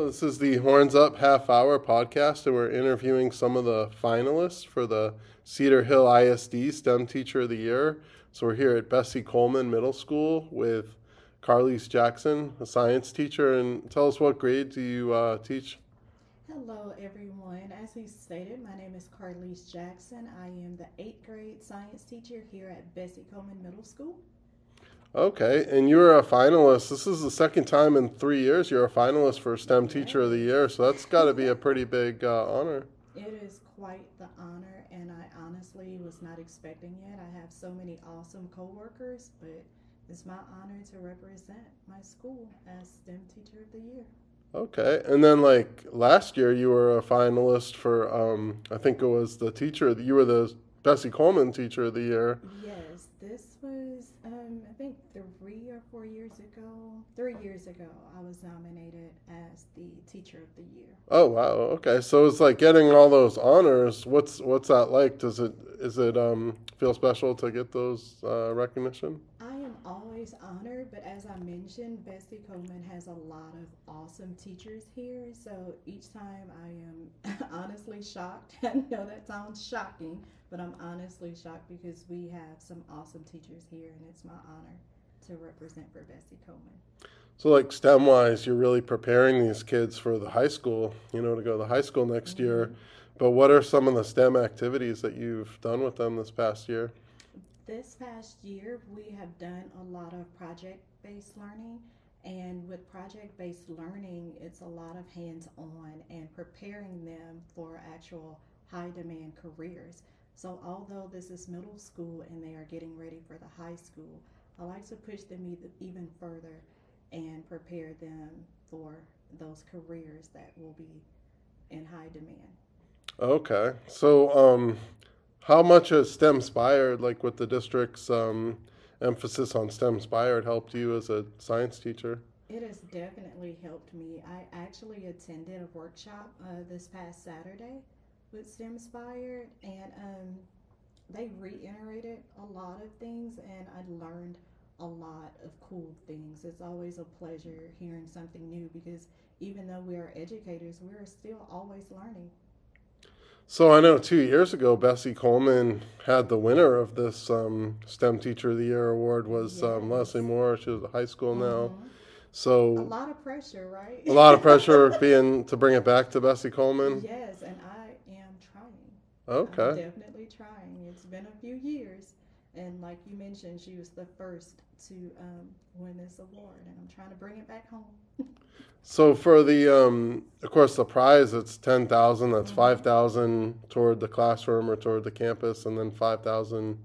This is the Horns Up Half Hour podcast, and we're interviewing some of the finalists for the Cedar Hill ISD STEM Teacher of the Year. So we're here at Bessie Coleman Middle School with Carlise Jackson, a science teacher. And tell us, what grade do you teach? Hello everyone. As he stated, my name is Carlise Jackson. I am the 8th grade science teacher here at Bessie Coleman Middle School. Okay, and you're a finalist. This is the second time in 3 years you're a finalist for STEM Teacher of the Year, so that's got to be a pretty big honor. It is quite the honor, and I honestly was not expecting it. I have so many awesome coworkers, but it's my honor to represent my school as STEM Teacher of the Year. Okay, and then like last year you were a finalist for, I think it was you were the Bessie Coleman Teacher of the Year. Yes, this was, I think 3 years ago, I was nominated as the Teacher of the Year. Oh wow, okay. So it's like getting all those honors. What's that like? Is it feel special to get those recognition? I am always honored, but as I mentioned, Bessie Coleman has a lot of awesome teachers here. So each time I am honestly shocked. I know that sounds shocking, but I'm honestly shocked because we have some awesome teachers here, and it's my honor to represent for Bessie Coleman. So like STEM wise, you're really preparing these kids for the high school, to go to the high school next year. But what are some of the STEM activities that you've done with them this past year? This past year, we have done a lot of project-based learning, and with project-based learning, it's a lot of hands-on and preparing them for actual high-demand careers. So although this is middle school and they are getting ready for the high school, I like to push them even further and prepare them for those careers that will be in high demand. Okay. So how much has STEM-spired, like with the district's emphasis on STEM-spired, helped you as a science teacher? It has definitely helped me. I actually attended a workshop this past Saturday with STEM-spired, and they reiterated a lot of things, and I learned a lot of cool things. It's always a pleasure hearing something new because even though we are educators, we're still always learning. So I know 2 years ago, Bessie Coleman had the winner of this STEM Teacher of the Year award was Yes. Leslie Moore. She was in high school now. Mhm. So A lot of pressure, right? a lot of pressure to bring it back to Bessie Coleman. Yes, and I am trying. Okay. I'm definitely trying. It's been a few years, and like you mentioned, she was the first to win this award, and I'm trying to bring it back home. So for the, of course, the prize, it's 10,000. That's Mhm. 5,000 toward the classroom or toward the campus, and then 5,000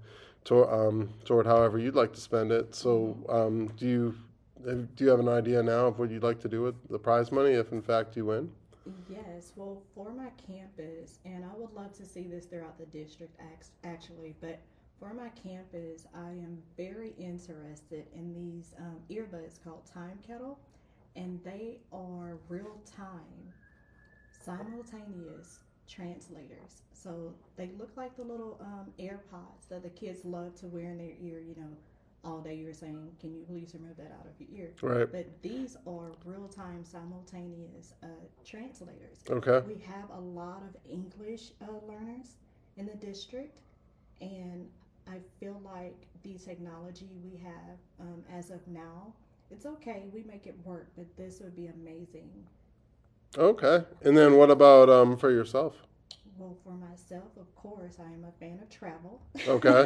toward however you'd like to spend it. So do you have an idea now of what you'd like to do with the prize money if in fact you win? Yes, well, for my campus, and I would love to see this throughout the district actually, but for my campus, I am very interested in these earbuds called Time Kettle, and they are real time, simultaneous translators. So they look like the little AirPods that the kids love to wear in their ear, all day you're saying, can you please remove that out of your ear? Right. But these are real-time simultaneous translators. Okay. We have a lot of English learners in the district, and I feel like the technology we have as of now, it's okay, we make it work, but this would be amazing. Okay. And then what about for yourself? Well, for myself, of course, I am a fan of travel. Okay.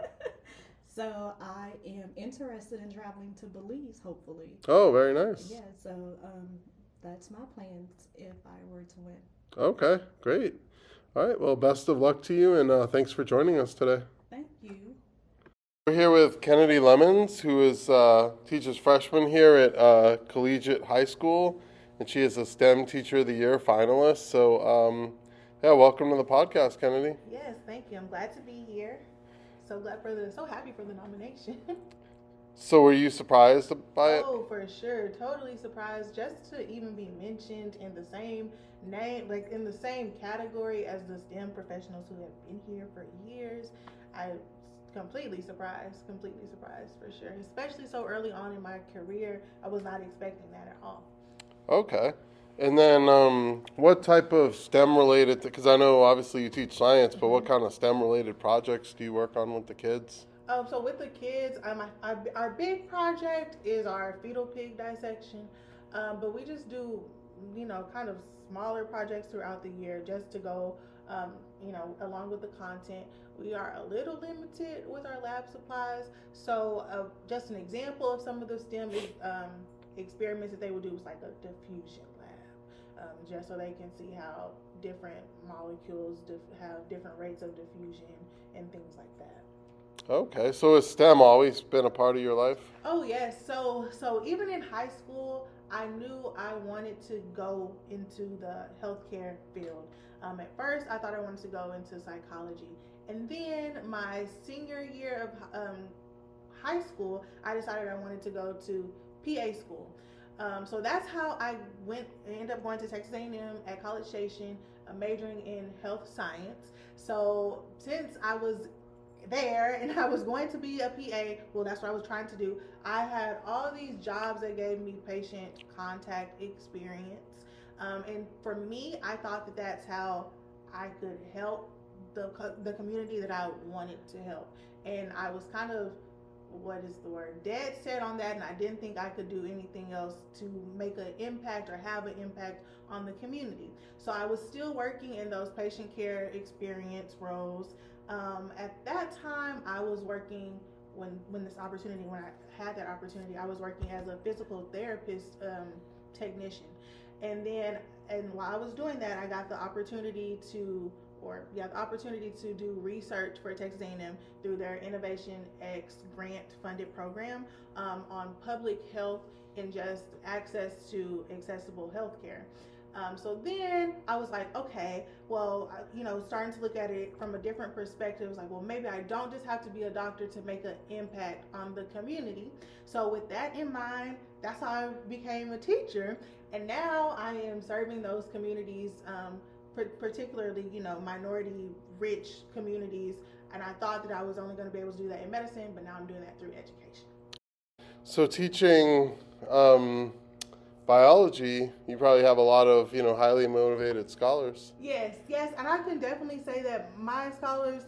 So I am interested in traveling to Belize, hopefully. Oh, very nice. Yeah, so that's my plans if I were to win. Okay, great. All right, well, best of luck to you, and thanks for joining us today. Thank you. We're here with Kennedy Lemons, who is teaches freshman here at Collegiate High School, and she is a STEM Teacher of the Year finalist. So, yeah, welcome to the podcast, Kennedy. Yes, thank you. I'm glad to be here. So happy for the nomination. So were you surprised by it? Oh, for sure. Totally surprised just to even be mentioned in the same name, like in the same category as the STEM professionals who have been here for years. I completely surprised for sure. Especially so early on in my career, I was not expecting that at all. Okay. And then what type of STEM related, because I know obviously you teach science, but what kind of STEM related projects do you work on with the kids? So with the kids, our big project is our fetal pig dissection, but we just do, kind of smaller projects throughout the year just to go, along with the content. We are a little limited with our lab supplies, so just an example of some of the STEM experiments that they would do is like a diffusion lab, just so they can see how different molecules have different rates of diffusion and things like that. Okay, so has STEM always been a part of your life? Oh yes. So even in high school, I knew I wanted to go into the healthcare field. At first, I thought I wanted to go into psychology, and then my senior year of high school, I decided I wanted to go to PA school. So that's how I ended up going to Texas A&M at College Station, majoring in health science. So since I was there and I was going to be a PA, well, that's what I was trying to do. I had all these jobs that gave me patient contact experience. And for me, I thought that that's how I could help the community that I wanted to help. And I was kind of, dead set on that, and I didn't think I could do anything else to make an impact or have an impact on the community. So I was still working in those patient care experience roles. At that time, I was working when I had that opportunity, I was working as a physical therapist technician. And while I was doing that, I got the opportunity to do research for Texas A&M through their Innovation X grant funded program on public health and just access to accessible healthcare. So then I was like, okay, well, starting to look at it from a different perspective. I was like, well, maybe I don't just have to be a doctor to make an impact on the community. So with that in mind, that's how I became a teacher. And now I am serving those communities, particularly, minority rich communities. And I thought that I was only going to be able to do that in medicine, but now I'm doing that through education. So teaching biology, you probably have a lot of, highly motivated scholars. Yes, and I can definitely say that my scholars,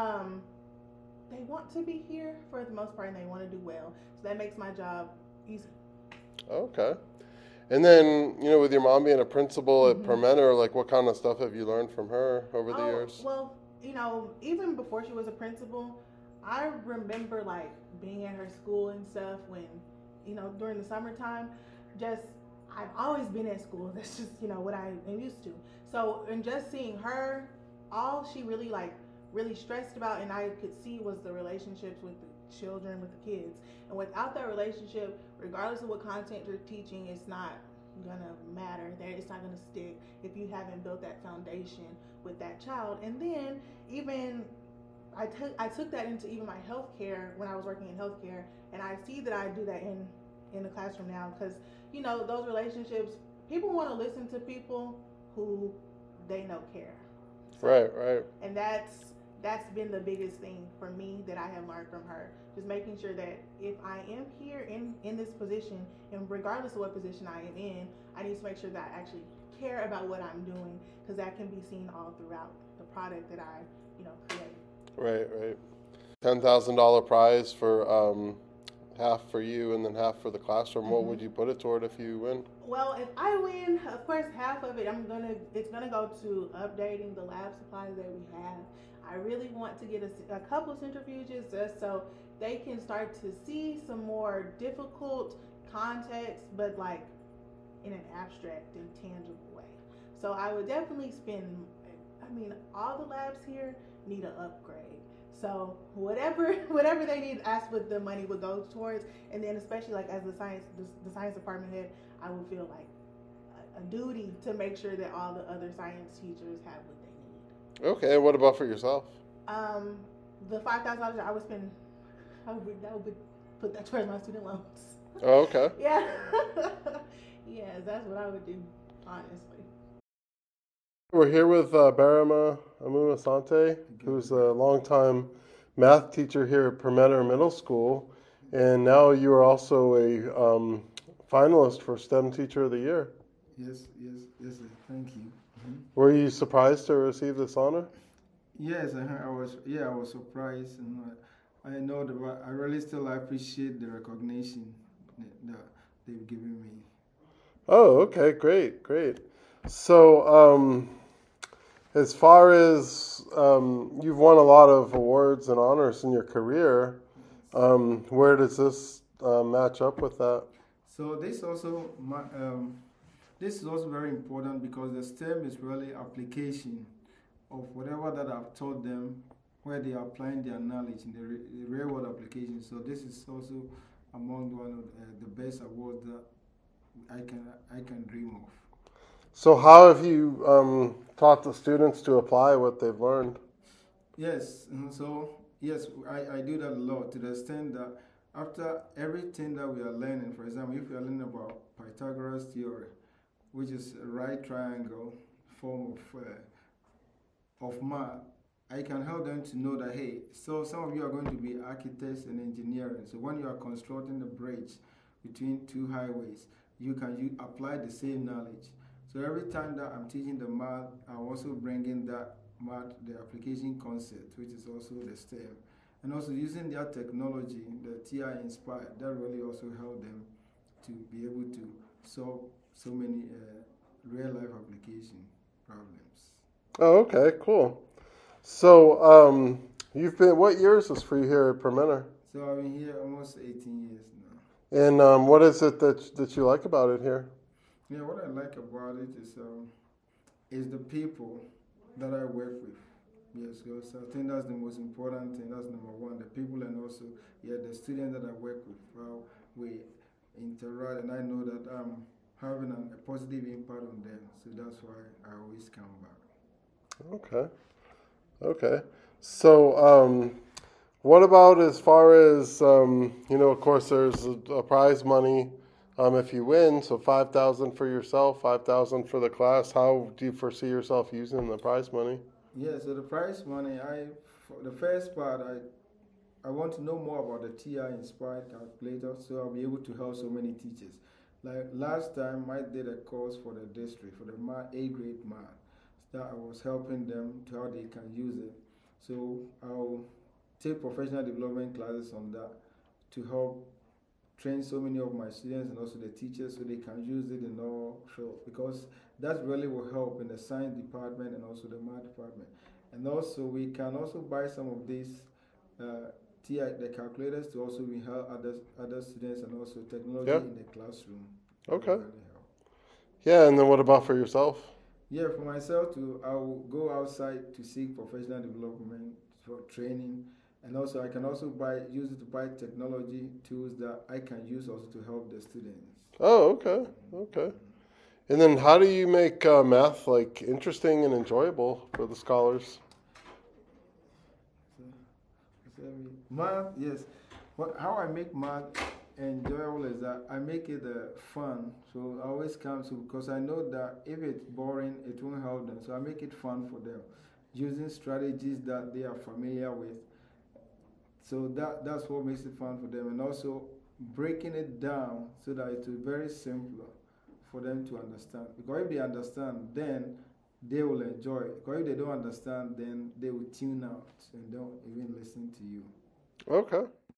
they want to be here for the most part, and they want to do well. So that makes my job easy. Okay. And then, with your mom being a principal at Permenter, like what kind of stuff have you learned from her over the years? Well, even before she was a principal, I remember like being at her school and stuff when, during the summertime, I've always been at school. That's just, what I am used to. So, and just seeing her, all she really stressed about, and I could see, was the relationships with the children, with the kids. And without that relationship, regardless of what content you're teaching, it's not gonna matter. It's not gonna stick if you haven't built that foundation with that child. And then even I took that into even my healthcare when I was working in healthcare, and I see that I do that in the classroom now, because those relationships, people want to listen to people who they know care. So, right. And that's been the biggest thing for me that I have learned from her. Just making sure that if I am here in this position, and regardless of what position I am in, I need to make sure that I actually care about what I'm doing, because that can be seen all throughout the product that I create. Right. $10,000 prize for half for you and then half for the classroom. What would you put it toward if you win? Well, if I win, of course, half of it it's gonna go to updating the lab supplies that we have. I really want to get a couple of centrifuges just so they can start to see some more difficult context, but like in an abstract and tangible way. So I would definitely all the labs here need an upgrade. So whatever they need, that's what the money would go towards. And then especially like as the science department head, I would feel like a duty to make sure that all the other science teachers have what they need. Okay, what about for yourself? The $5,000 I would spend, I would put that towards my student loans. Oh, okay. Yeah. Yes, that's what I would do, honestly. We're here with Barama Amu-Asante, who's a longtime math teacher here at Permenter Middle School, and now you are also a finalist for STEM Teacher of the Year. Yes, sir. Thank you. Were you surprised to receive this honor? Yes, I was surprised, and I know that I really still appreciate the recognition that they've given me. Oh, okay, great, great. So, as far as you've won a lot of awards and honors in your career, where does this match up with that? So this is also very important because the STEM is really application of whatever that I've taught them, where they are applying their knowledge in the real world application. So this is also among one of the best awards that I can dream of. So, how have you taught the students to apply what they've learned? Yes, yes, I do that a lot to the extent that after everything that we are learning, for example, if we are learning about Pythagoras theory, which is a right triangle form of math, I can help them to know that, hey, so some of you are going to be architects and engineering. So when you are constructing a bridge between two highways, you can apply the same knowledge. So every time that I'm teaching the math, I'm also bringing that math, the application concept, which is also the STEM. And also using their technology, the TI Inspired, that really also helped them to be able to solve so many real life application problems. Oh, okay, cool. So, what year is this for you here at Permenter? So I've been here almost 18 years now. And what is it that you like about it here? Yeah, what I like about it is the people that I work with. Yes, because I think that's the most important thing. That's number one. The people, and also the students that I work with. How we interact, and I know that I'm having a positive impact on them. So that's why I always come back. Okay. Okay. So, what about as far as, of course, there's a prize money if you win, so $5,000 for yourself, $5,000 for the class. How do you foresee yourself using the prize money? Yeah, so the prize money, for the first part, I want to know more about the TI Inspired calculator, so I'll be able to help so many teachers. Like last time, I did a course for the district, for the A grade math, that I was helping them to how they can use it. So I'll take professional development classes on that to help train so many of my students and also the teachers so they can use it in all fields, because that really will help in the science department and also the math department. And also we can also buy some of these the calculators to also we help other students and also technology in the classroom. Okay. Really help. Yeah, and then what about for yourself? Yeah, for myself too, I will go outside to seek professional development for training, and also I can also use it to buy technology tools that I can use also to help the students. Oh, okay, okay. And then how do you make math like interesting and enjoyable for the scholars? Math, yes. How I make math enjoyable is that I make it fun. So I always come to, because I know that if it's boring, it won't help them. So I make it fun for them, using strategies that they are familiar with. So that's what makes it fun for them, and also breaking it down so that it will be very simpler for them to understand. Because if they understand, then they will enjoy it. Because if they don't understand, then they will tune out and don't even listen to you. Okay.